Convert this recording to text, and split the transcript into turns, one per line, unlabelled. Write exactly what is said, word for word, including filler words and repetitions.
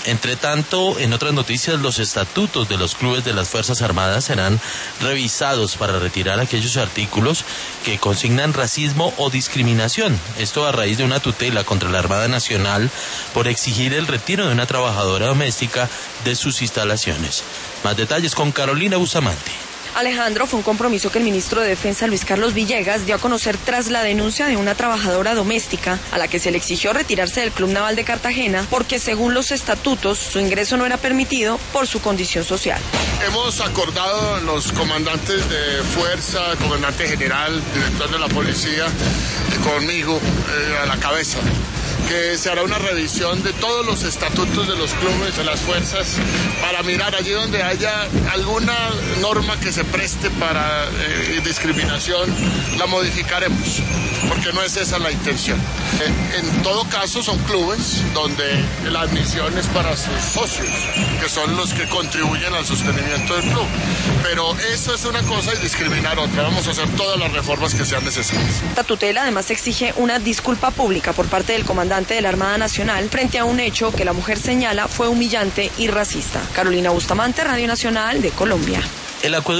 Entre tanto, en otras noticias, los estatutos de los clubes de las Fuerzas Armadas serán revisados para retirar aquellos artículos que consignan racismo o discriminación. Esto a raíz de una tutela contra la Armada Nacional por exigir el retiro de una trabajadora doméstica de sus instalaciones. Más detalles con Carolina Bustamante.
Alejandro, fue un compromiso que el ministro de Defensa, Luis Carlos Villegas, dio a conocer tras la denuncia de una trabajadora doméstica a la que se le exigió retirarse del Club Naval de Cartagena porque, según los estatutos, su ingreso no era permitido por su condición social.
Hemos acordado los comandantes de fuerza, comandante general, director de la policía, conmigo eh, a la cabeza, que se hará una revisión de todos los estatutos de los clubes, de las fuerzas, para mirar allí donde haya alguna norma que se preste para eh, discriminación, la modificaremos, porque no es esa la intención. Eh, en todo caso son clubes donde la admisión es para sus socios, que son los que contribuyen al sostenimiento del club, pero eso es una cosa y discriminar otra. Vamos a hacer todas las reformas que sean necesarias.
Esta tutela además exige una disculpa pública por parte del comandante de la Armada Nacional frente a un hecho que la mujer señala fue humillante y racista. Carolina Bustamante, Radio Nacional de Colombia.
El acueducto